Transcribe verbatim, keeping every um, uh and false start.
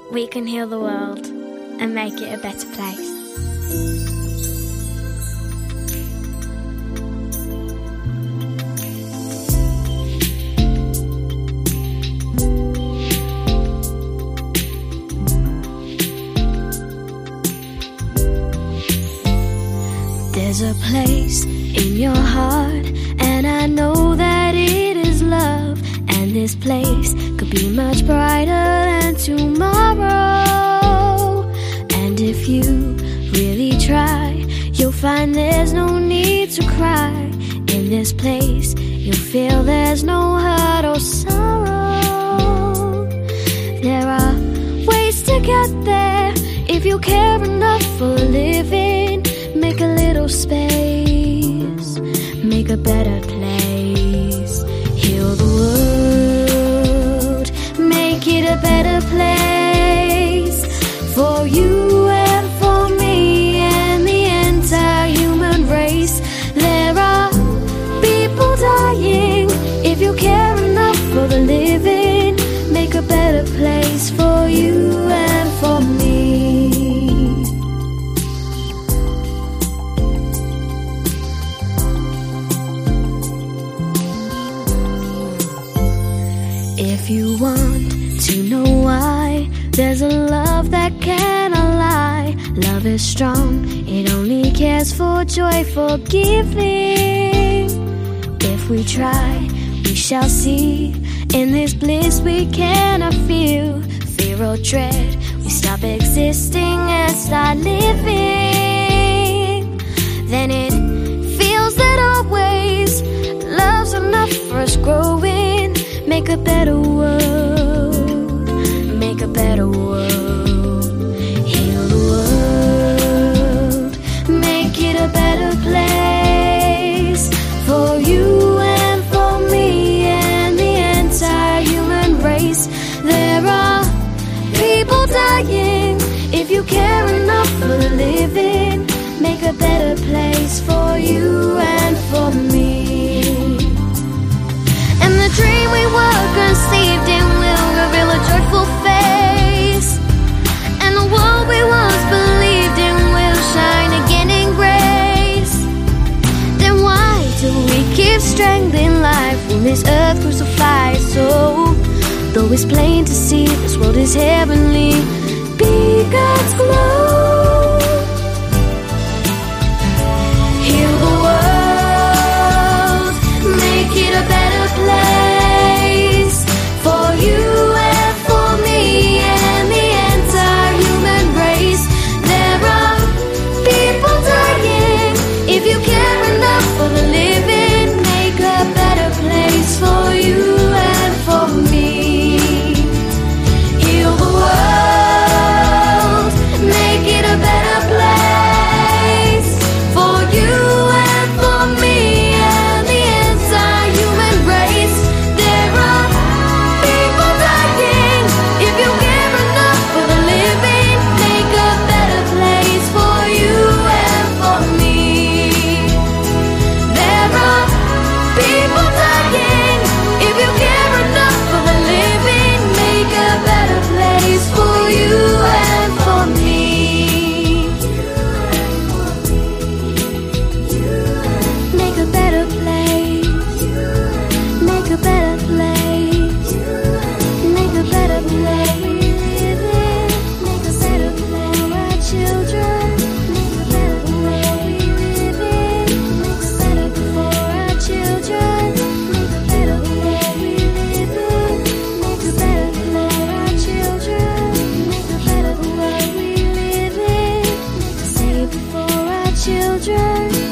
we can heal the world and make it a better place. There's a place in your heart, and I know that it is love. And this place could be much brighter than tomorrow. And if you really try, you'll find there's no need to cry. In this place, you'll feel there's no hurt or sorrow. There are ways to get there if you care enough for living. Make a little space, make a better place. Heal the world, make it a better place. For you and for me and the entire human race. There are people dying. If you care enough for the living, make a better place for you and for me. If you want to know why, there's a love that cannot lie. Love is strong, it only cares for joyful giving. If we try, we shall see. In this bliss we cannot feel fear or dread. We stop existing and start living. Then it feels that always love's enough for us growing. Make a better world, make a better world. Heal the world, make it a better place. For you and for me and the entire human race. There are people dying. If you care enough for the living, make a better place for you and for me. And the dream we were conceived in will reveal a joyful face. And the world we once believed in will shine again in grace. Then why do we keep strangling life when this earth crucifies? So, though it's plain to see this world is heavenly, be God's glow. Heal the world, make it a better place. For you and for me and the entire human race. There are people dying. If you care enough for the living, make a better place for you and for me. Heal the world, make it a better place. For you and for me and the entire human race. There are people dying. If you care enough for the living, make a better place for you and for me. There are people dying. If you care enough for the living, make a better place for you and for me. Make a better place. Make a better place. Make a better place. Make a better place for our children. Make a better world we live in. Make a better for our children. Make a better world we live in. Make a better for our children. Make a better world we live in. Make a safer for our children.